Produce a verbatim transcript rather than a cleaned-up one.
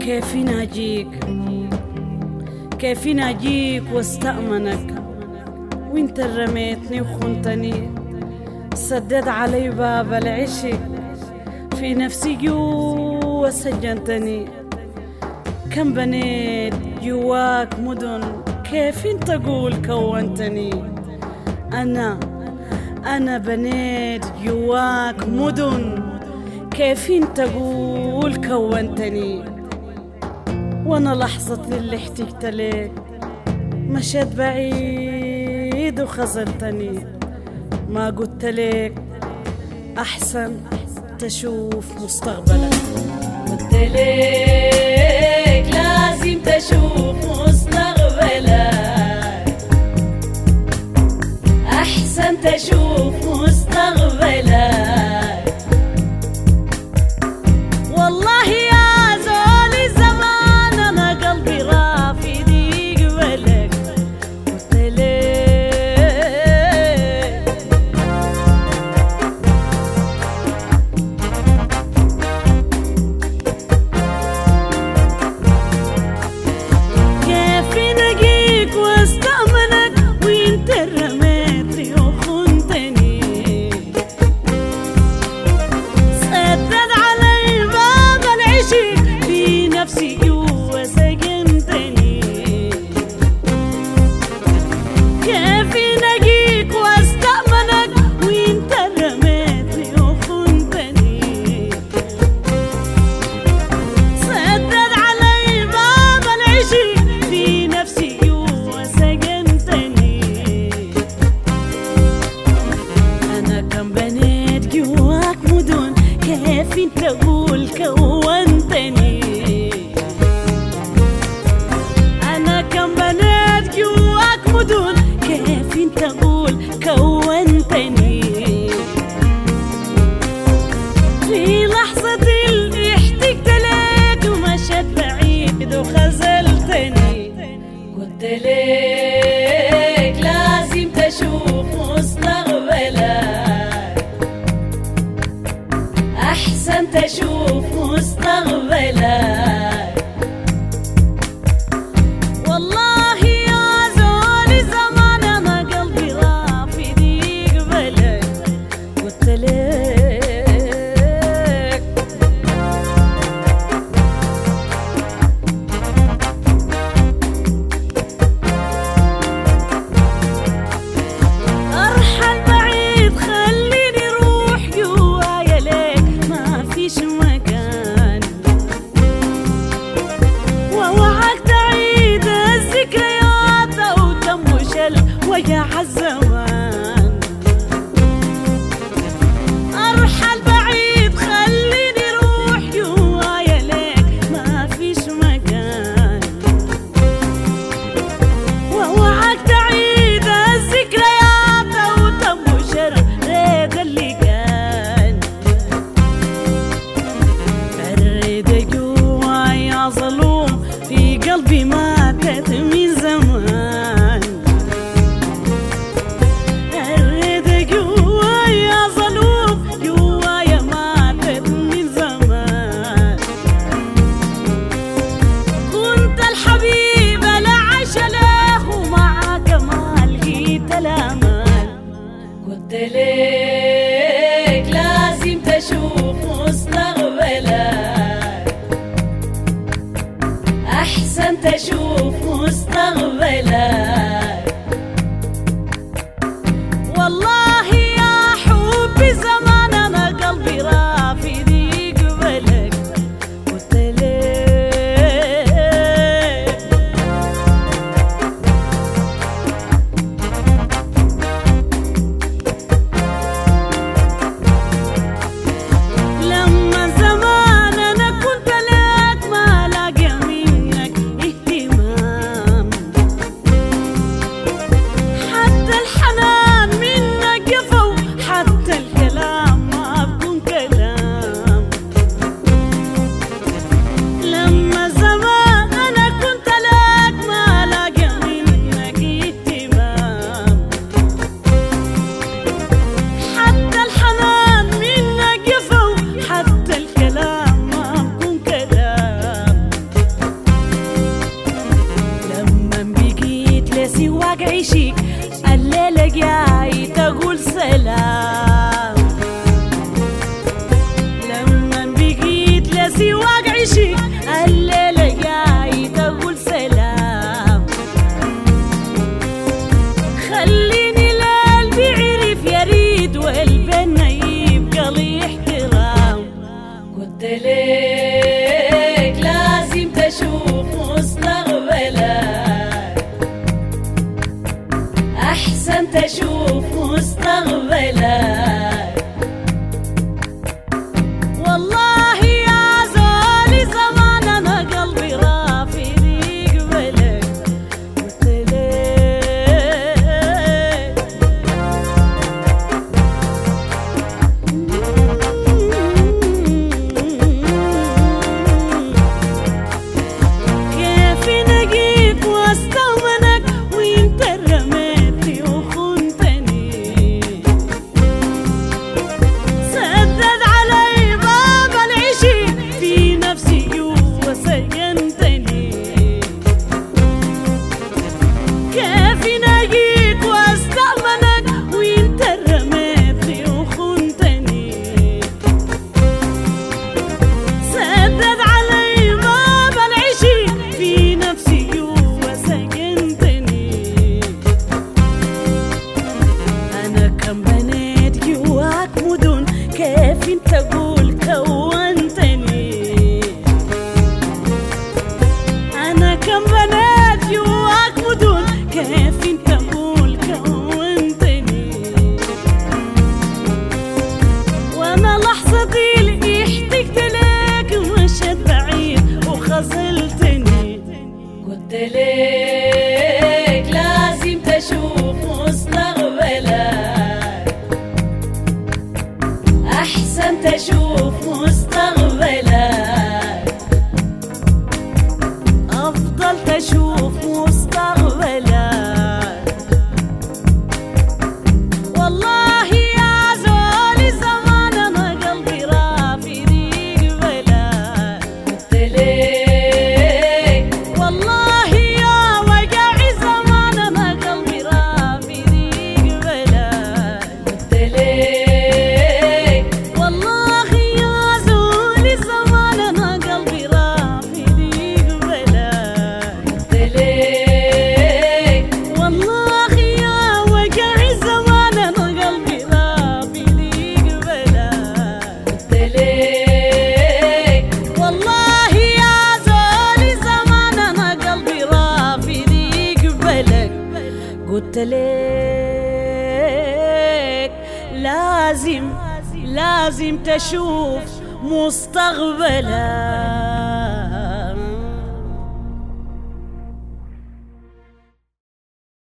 كيف ناجيك كيف ناجيك واستأمنك وانت رميتني وخنتني، سدد علي باب العشق في نفسي جوا سجنتني. كم بنيت جواك مدن كيف انت تقول كونتني، أنا أنا بنيت جواك مدن كيف انت تقول كونتني. وانا لحظة اللي احتجت لك مشيت بعيد وخذلتني، ما قلت لك احسن تشوف مستقبلك. قلت لك لازم تشوف مستقبلك، احسن تشوف مستقبلك. والله يا زول الزمان انا قلبي رافض يقبلك. قلت لك كيف نجيك واستأمنك وانت رميتني وخنتني، سدد علي باب العشق في نفسي جوا سجنتني. كيف نجيك واستأمنك وانت رميتني وخنتني، سدد علي باب العشق في نفسي جوا سجنتني. أنا كم بنيت جواك مدن كيف انت تقول كونتني، أنا كم بنيت جواك مدن كيف انت تقول كونتني. في لحظة اللي احتجت لك ومشيت بعيد وخذلتني. قلت لك لازم تشوف مستقبلك، أحسن تشوف مستقبلك. والله يا زول الزمان أنا قلبي رافض يقبلك. قلت لك أرحل بعيد خليني روح جوايا ليك ما فيش مكان، ووعك تعيد الذكريات أو تنبشل وجع الزمان. أرحل بعيد خليني روح جوايا ليك ما فيش مكان، ووعك تعيد الذكريات أو تنبشل ريد اللي كان. الريد جوايا ظلوم في قلبي ماتت من زمان. الريد جوايا ظلوم جوايا ماتت من زمان. كنت الحبيب لا عيش له ومعك ما لقيت الأمان. قلت لك لازم تشوف مستقبلك، أحسن تشوف مستقبلك. والله يا حبي زمان أنا قلبي رافض يقبلك. قلت لك لما زمان أنا كنت لك ما لاقي منك اهتمام، سواك عشق الليلة جاي تقول سلام. خليني لقلبي عرف يريد والبنا يبقى لي احترام. قلت ليك لازم تشوف مستقبلك، أحسن تشوف مستقبلك. والله يا زولي زمان أنا قلبي رافض يقبلك. قلت ليك كيف نجيك واستغمنك وانت رميتني وخنتني. سدد علي باب العشق في نفسي وسجنتني. كيف نجيك واستغمنك وانت رميتني وخنتني. سدد علي باب العشق في نفسي وسجنتني. أنا كم بنيت جواك مدن كيف انت تقول كونتني. أنا كم بنيت جواك مدن كيف انت تقول كونتني. وأنا لحظتي اللي احتجت لك مشيت بعيد وخذلتني. قلت لك لازم تشوف مستقبلك، أحسن تشوف مستقبلك. أفضل تشوف مستقبلك. والله يا زولي زمان أنا قلبي رافض يقبلك. قلت ليك والله يا وجعي زمان أنا قلبي رافض يقبلك. قلت ليك والله يا زولي زمان أنا قلبي رافض يقبلك. قلت ليك والله يا وجعي زمان أنا قلبي رافض يقبلك. قلت ليك والله يا زولي زمان أنا قلبي رافض يقبلك. قلت لك لازم لازم تشوف مستقبلك.